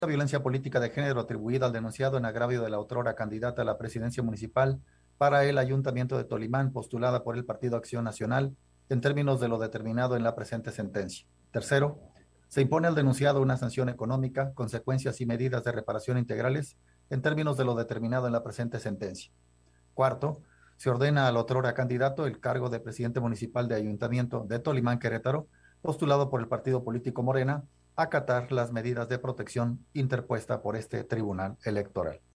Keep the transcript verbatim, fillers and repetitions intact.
La violencia política de género atribuida al denunciado en agravio de la otrora candidata a la presidencia municipal para el Ayuntamiento de Tolimán, postulada por el Partido Acción Nacional, en términos de lo determinado en la presente sentencia. Tercero, se impone al denunciado una sanción económica, consecuencias y medidas de reparación integrales, en términos de lo determinado en la presente sentencia. Cuarto, se ordena al otrora candidato el cargo de presidente municipal de Ayuntamiento de Tolimán, Querétaro, postulado por el partido político Morena, acatar las medidas de protección interpuesta por este tribunal electoral.